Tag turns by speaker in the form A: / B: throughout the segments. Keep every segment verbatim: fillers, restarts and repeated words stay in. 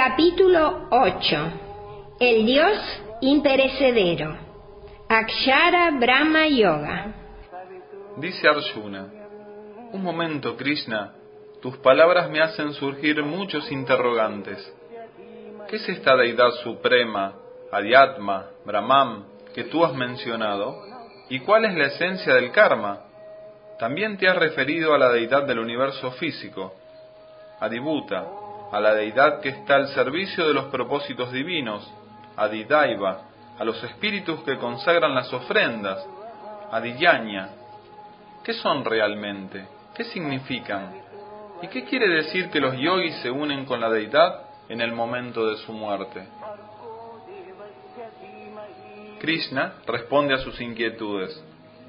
A: Capítulo ocho. El Dios imperecedero. Akshara Brahma Yoga.
B: Dice Arjuna: un momento, Krishna, tus palabras me hacen surgir muchos interrogantes. ¿Qué es esta deidad suprema, Adhyatma, Brahman, que tú has mencionado? ¿Y cuál es la esencia del karma? También te has referido a la deidad del universo físico, Adibhuta, a la deidad que está al servicio de los propósitos divinos, Adidaiva, a los espíritus que consagran las ofrendas, Adiyanya. ¿Qué son realmente? ¿Qué significan? ¿Y qué quiere decir que los yogis se unen con la deidad en el momento de su muerte? Krishna responde a sus inquietudes.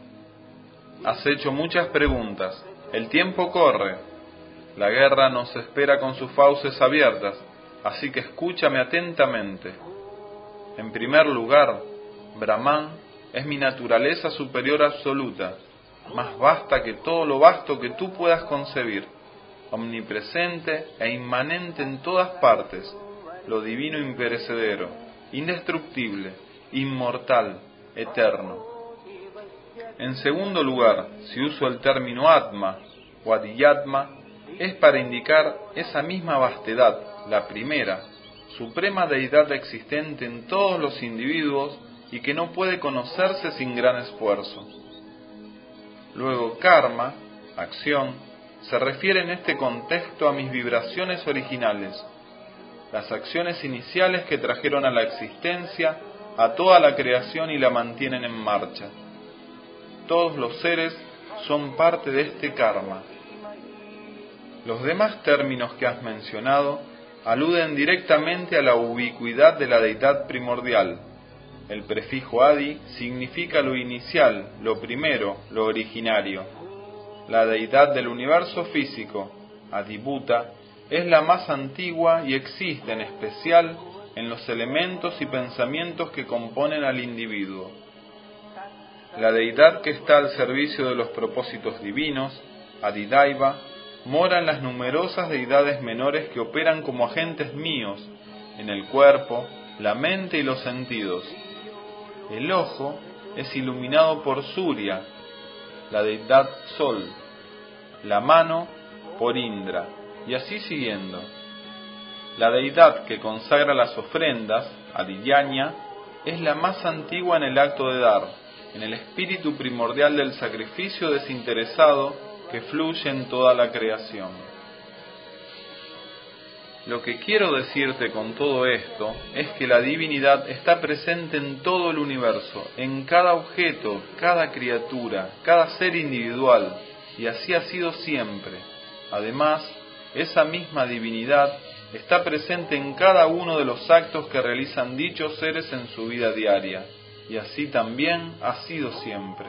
B: Has hecho muchas preguntas. El tiempo corre. La guerra nos espera con sus fauces abiertas, así que escúchame atentamente. En primer lugar, Brahman es mi naturaleza superior absoluta, más vasta que todo lo vasto que tú puedas concebir, omnipresente e inmanente en todas partes, lo divino imperecedero, indestructible, inmortal, eterno. En segundo lugar, si uso el término Atma o Adiyatma, es para indicar esa misma vastedad, la primera, suprema deidad existente en todos los individuos y que no puede conocerse sin gran esfuerzo. Luego, karma, acción, se refiere en este contexto a mis vibraciones originales, las acciones iniciales que trajeron a la existencia a toda la creación y la mantienen en marcha. Todos los seres son parte de este karma. Los demás términos que has mencionado aluden directamente a la ubicuidad de la deidad primordial. El prefijo adi significa lo inicial, lo primero, lo originario. La deidad del universo físico, Adibhuta, es la más antigua y existe en especial en los elementos y pensamientos que componen al individuo. La deidad que está al servicio de los propósitos divinos, Adidaiva, mora en las numerosas deidades menores que operan como agentes míos, en el cuerpo, la mente y los sentidos. El ojo es iluminado por Surya, la deidad Sol, la mano por Indra, y así siguiendo. La deidad que consagra las ofrendas, Adiyanya, es la más antigua en el acto de dar, en el espíritu primordial del sacrificio desinteresado que fluye en toda la creación. Lo que quiero decirte con todo esto es que la divinidad está presente en todo el universo, en cada objeto, cada criatura, cada ser individual, y así ha sido siempre. Además, esa misma divinidad está presente en cada uno de los actos que realizan dichos seres en su vida diaria, y así también ha sido siempre.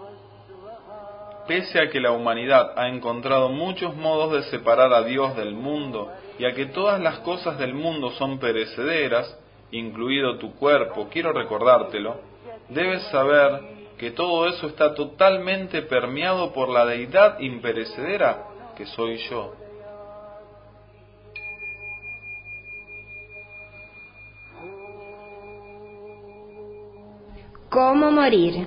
B: Pese a que la humanidad ha encontrado muchos modos de separar a Dios del mundo y a que todas las cosas del mundo son perecederas, incluido tu cuerpo, quiero recordártelo, debes saber que todo eso está totalmente permeado por la deidad imperecedera que soy yo.
A: ¿Cómo morir?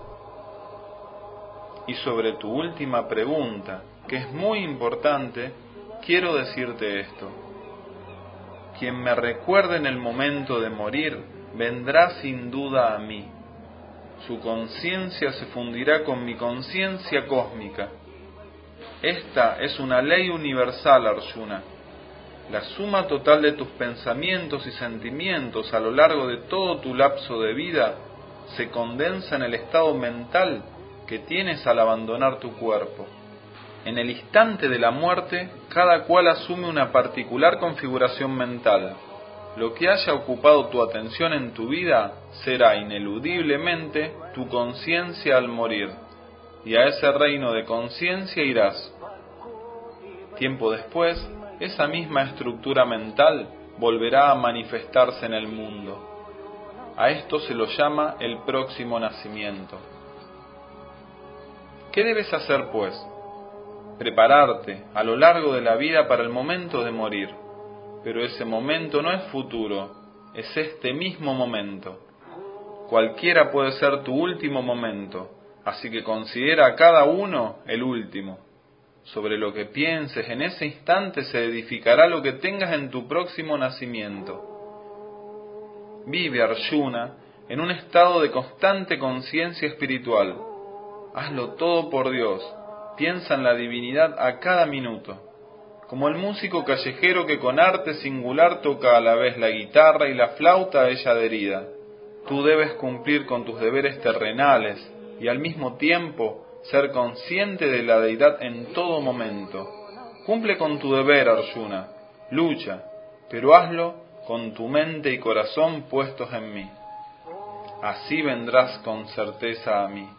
B: Y sobre tu última pregunta, que es muy importante, quiero decirte esto. Quien me recuerde en el momento de morir, vendrá sin duda a mí. Su conciencia se fundirá con mi conciencia cósmica. Esta es una ley universal, Arjuna. La suma total de tus pensamientos y sentimientos a lo largo de todo tu lapso de vida se condensa en el estado mental que tienes al abandonar tu cuerpo. En el instante de la muerte, cada cual asume una particular configuración mental. Lo que haya ocupado tu atención en tu vida será ineludiblemente tu conciencia al morir, y a ese reino de conciencia irás. Tiempo después, esa misma estructura mental volverá a manifestarse en el mundo. A esto se lo llama el próximo nacimiento. ¿Qué debes hacer, pues? Prepararte a lo largo de la vida para el momento de morir. pero ese momento no es futuro, es este mismo momento. Cualquiera puede ser tu último momento, así que considera a cada uno el último. Sobre lo que pienses en ese instante se edificará lo que tengas en tu próximo nacimiento. Vive, Arjuna, en un estado de constante conciencia espiritual. Hazlo todo por Dios, piensa en la divinidad a cada minuto. Como el músico callejero que con arte singular toca a la vez la guitarra y la flauta a ella adherida. Tú debes cumplir con tus deberes terrenales y al mismo tiempo ser consciente de la deidad en todo momento. Cumple con tu deber, Arjuna, lucha, pero hazlo con tu mente y corazón puestos en mí. Así vendrás con certeza a mí.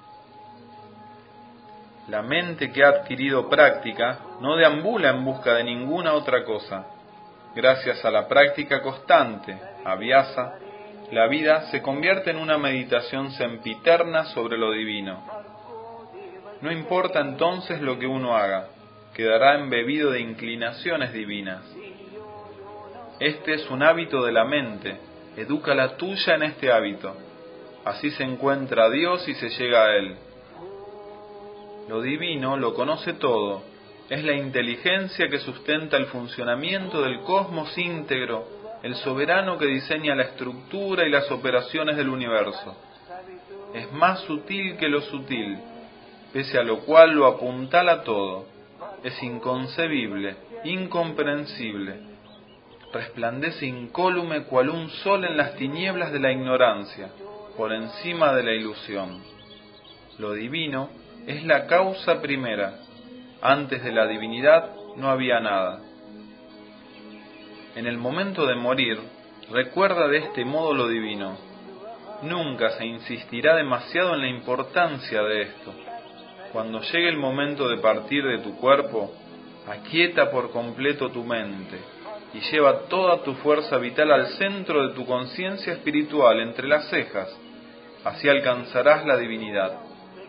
B: La mente que ha adquirido práctica no deambula en busca de ninguna otra cosa. Gracias a la práctica constante, abhyasa, la vida se convierte en una meditación sempiterna sobre lo divino. No importa entonces lo que uno haga, quedará embebido de inclinaciones divinas. Este es un hábito de la mente, educa la tuya en este hábito. Así se encuentra a Dios y se llega a Él. Lo divino lo conoce todo, es la inteligencia que sustenta el funcionamiento del cosmos íntegro, el soberano que diseña la estructura y las operaciones del universo. Es más sutil que lo sutil, pese a lo cual lo apuntala todo. Es inconcebible, incomprensible. Resplandece incólume cual un sol en las tinieblas de la ignorancia, por encima de la ilusión. Lo divino es la causa primera. Antes de la divinidad no había nada. En el momento de morir, recuerda de este modo lo divino. Nunca se insistirá demasiado en la importancia de esto. Cuando llegue el momento de partir de tu cuerpo, aquieta por completo tu mente y lleva toda tu fuerza vital al centro de tu conciencia espiritual entre las cejas. Así alcanzarás la divinidad.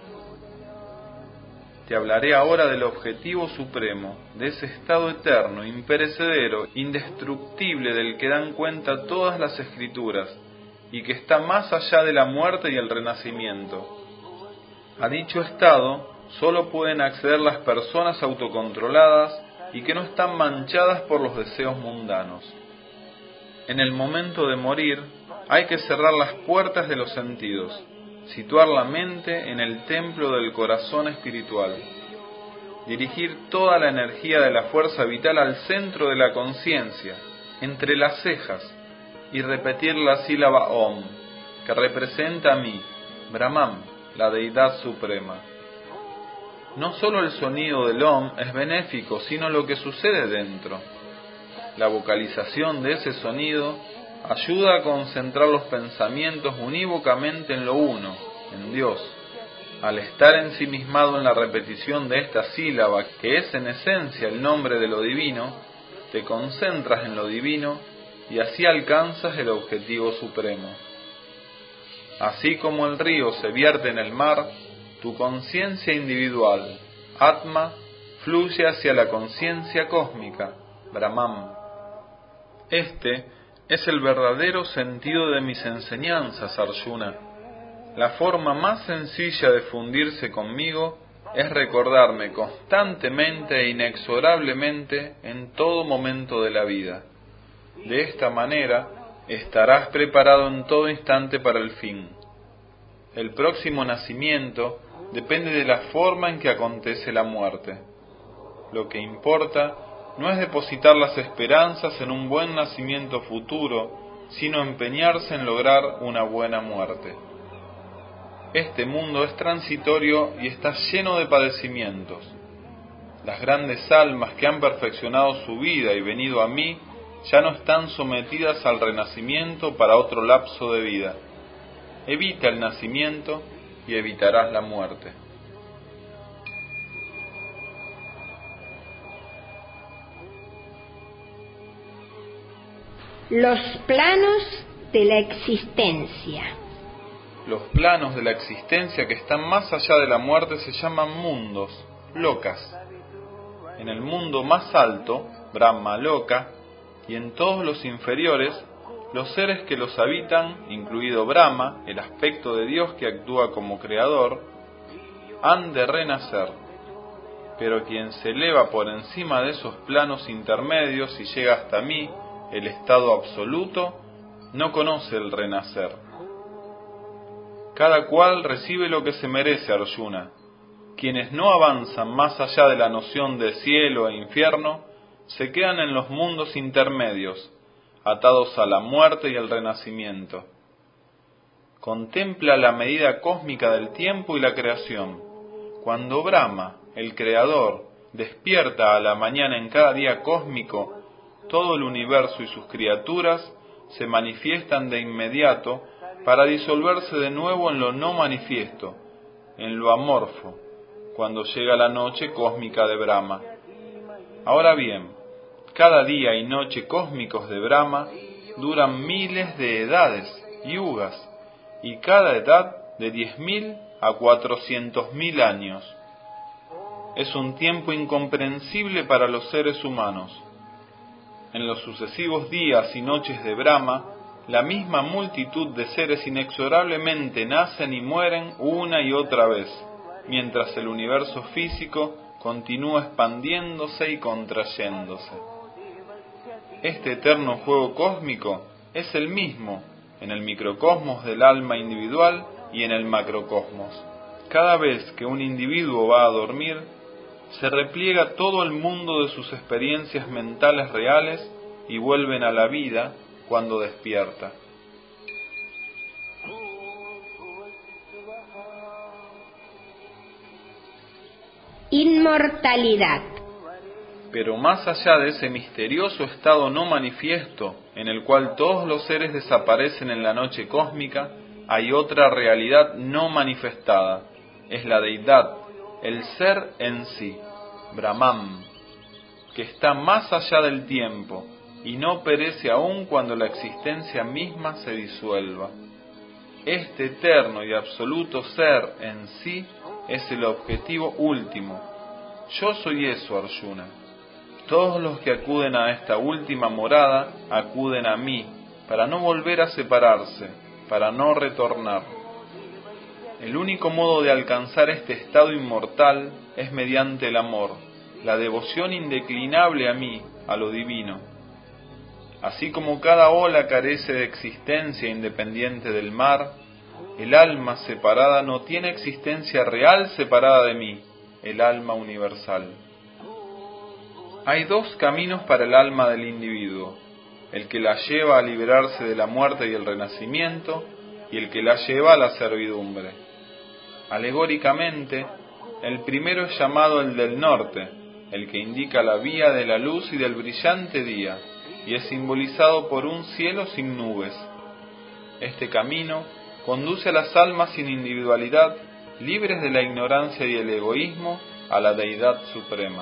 B: Te hablaré ahora del objetivo supremo, de ese estado eterno, imperecedero, indestructible del que dan cuenta todas las escrituras y que está más allá de la muerte y el renacimiento. A dicho estado solo pueden acceder las personas autocontroladas y que no están manchadas por los deseos mundanos. En el momento de morir hay que cerrar las puertas de los sentidos, situar la mente en el templo del corazón espiritual, dirigir toda la energía de la fuerza vital al centro de la conciencia, entre las cejas, y repetir la sílaba Om, que representa a mí, Brahman, la deidad suprema. No solo el sonido del Om es benéfico, sino lo que sucede dentro. La vocalización de ese sonido ayuda a concentrar los pensamientos unívocamente en lo uno, en Dios. Al estar ensimismado en la repetición de esta sílaba, que es en esencia el nombre de lo divino, te concentras en lo divino y así alcanzas el objetivo supremo. Así como el río se vierte en el mar, tu conciencia individual, Atma, fluye hacia la conciencia cósmica, Brahman. Este es el verdadero sentido de mis enseñanzas, Arjuna. La forma más sencilla de fundirse conmigo es recordarme constantemente e inexorablemente en todo momento de la vida. De esta manera estarás preparado en todo instante para el fin. El próximo nacimiento depende de la forma en que acontece la muerte. Lo que importa no es depositar las esperanzas en un buen nacimiento futuro, sino empeñarse en lograr una buena muerte. Este mundo es transitorio y está lleno de padecimientos. Las grandes almas que han perfeccionado su vida y venido a mí ya no están sometidas al renacimiento para otro lapso de vida. Evita el nacimiento y evitarás la muerte.
A: Los planos de la existencia.
B: Los planos de la existencia que están más allá de la muerte se llaman mundos, lokas. En el mundo más alto, Brahma Loka, y en todos los inferiores, los seres que los habitan, incluido Brahma, el aspecto de Dios que actúa como creador, han de renacer. Pero quien se eleva por encima de esos planos intermedios y llega hasta mí, el estado absoluto, no conoce el renacer. Cada cual recibe lo que se merece, Arjuna. Quienes no avanzan más allá de la noción de cielo e infierno, se quedan en los mundos intermedios, atados a la muerte y el renacimiento. Contempla la medida cósmica del tiempo y la creación. Cuando Brahma, el creador, despierta a la mañana en cada día cósmico, todo el universo y sus criaturas se manifiestan de inmediato para disolverse de nuevo en lo no manifiesto, en lo amorfo, cuando llega la noche cósmica de Brahma. Ahora bien, cada día y noche cósmicos de Brahma duran miles de edades, yugas, y cada edad de diez mil a cuatrocientos mil años. Es un tiempo incomprensible para los seres humanos. En los sucesivos días y noches de Brahma, la misma multitud de seres inexorablemente nacen y mueren una y otra vez, mientras el universo físico continúa expandiéndose y contrayéndose. Este eterno juego cósmico es el mismo en el microcosmos del alma individual y en el macrocosmos. Cada vez que un individuo va a dormir, se repliega todo el mundo de sus experiencias mentales reales y vuelven a la vida cuando despierta.
A: Inmortalidad.
B: Pero más allá de ese misterioso estado no manifiesto, en el cual todos los seres desaparecen en la noche cósmica, hay otra realidad no manifestada, es la deidad, el ser en sí, Brahman, que está más allá del tiempo y no perece aún cuando la existencia misma se disuelva. Este eterno y absoluto ser en sí es el objetivo último. Yo soy eso, Arjuna. Todos los que acuden a esta última morada acuden a mí, para no volver a separarse, para no retornar. El único modo de alcanzar este estado inmortal es mediante el amor, la devoción indeclinable a mí, a lo divino. Así como cada ola carece de existencia independiente del mar, el alma separada no tiene existencia real separada de mí, el alma universal. Hay dos caminos para el alma del individuo, el que la lleva a liberarse de la muerte y el renacimiento, y el que la lleva a la servidumbre. Alegóricamente, el primero es llamado el del norte, el que indica la vía de la luz y del brillante día, y es simbolizado por un cielo sin nubes. Este camino conduce a las almas sin individualidad, libres de la ignorancia y el egoísmo, a la deidad suprema.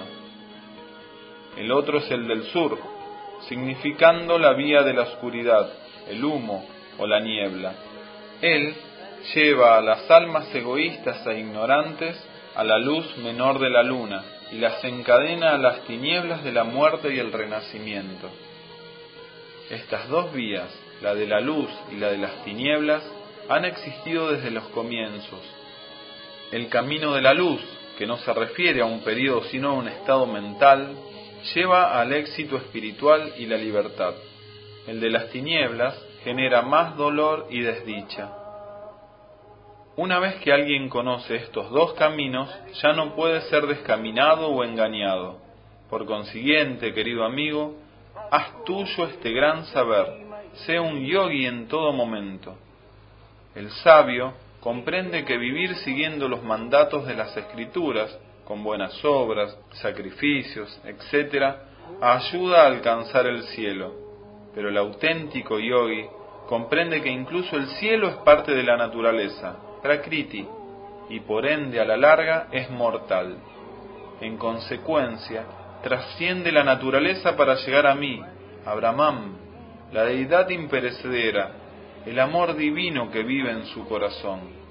B: El otro es el del sur, significando la vía de la oscuridad, el humo o la niebla. Él lleva a las almas egoístas e ignorantes a la luz menor de la luna y las encadena a las tinieblas de la muerte y el renacimiento. Estas dos vías, la de la luz y la de las tinieblas, han existido desde los comienzos. El camino de la luz, que no se refiere a un periodo sino a un estado mental, lleva al éxito espiritual y la libertad. El de las tinieblas genera más dolor y desdicha. Una vez que alguien conoce estos dos caminos, ya no puede ser descaminado o engañado. Por consiguiente, querido amigo, haz tuyo este gran saber, sé un yogi en todo momento. El sabio comprende que vivir siguiendo los mandatos de las Escrituras, con buenas obras, sacrificios, etcétera, ayuda a alcanzar el cielo. Pero el auténtico yogi comprende que incluso el cielo es parte de la naturaleza, Prakriti, y por ende a la larga es mortal. En consecuencia, trasciende la naturaleza para llegar a mí, a Brahman, la deidad imperecedera, el amor divino que vive en su corazón.